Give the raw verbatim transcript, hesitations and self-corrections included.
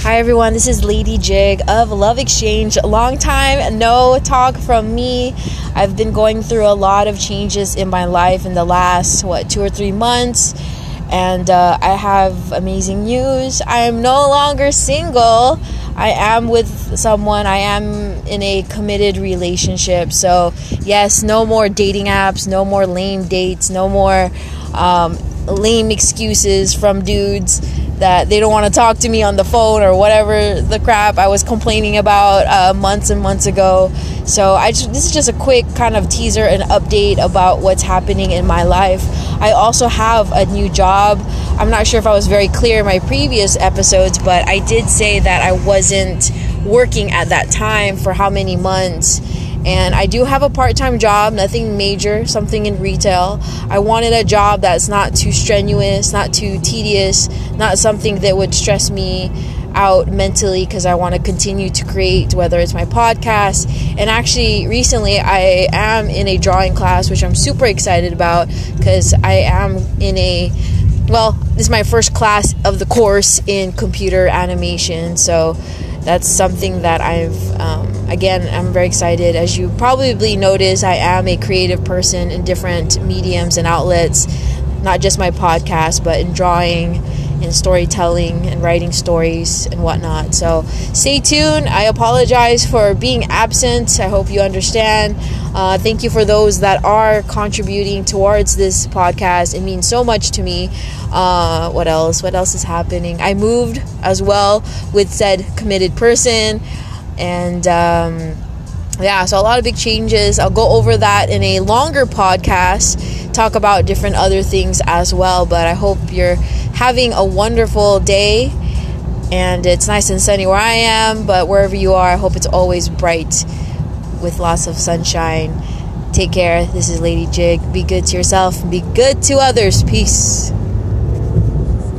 Hi everyone, this is Lady Jig of Love Exchange. Long time no talk from me. I've been going through a lot of changes in my life in the last, what, two or three months. And uh, I have amazing news. I am no longer single. I am with someone. I am in a committed relationship. So yes, no more dating apps, no more lame dates, no more um, lame excuses from dudes that they don't want to talk to me on the phone or whatever the crap I was complaining about uh, months and months ago. So I just, this is just a quick kind of teaser and update about what's happening in my life. I also have a new job. I'm not sure if I was very clear in my previous episodes, but I did say that I wasn't working at that time for how many months. And I do have a part-time job, nothing major, something in retail. I wanted a job that's not too strenuous, not too tedious, not something that would stress me out mentally, because I want to continue to create, whether it's my podcast. And actually, recently, I am in a drawing class, which I'm super excited about, because I am in a, well, this is my first class of the course in computer animation. So that's something that I've, um, again, I'm very excited. As you probably notice, I am a creative person in different mediums and outlets, not just my podcast, but in drawing, in storytelling, and writing stories and whatnot. So stay tuned. I apologize for being absent. I hope you understand. Uh, thank you for those that are contributing towards this podcast. It means so much to me. Uh, what else? What else is happening? I moved as well with said committed person. And um, yeah, so a lot of big changes. I'll go over that in a longer podcast, talk about different other things as well. But I hope you're having a wonderful day. And it's nice and sunny where I am. But wherever you are, I hope it's always bright with lots of sunshine. Take care. This is Lady Jig. Be good to yourself and be good to others. Peace.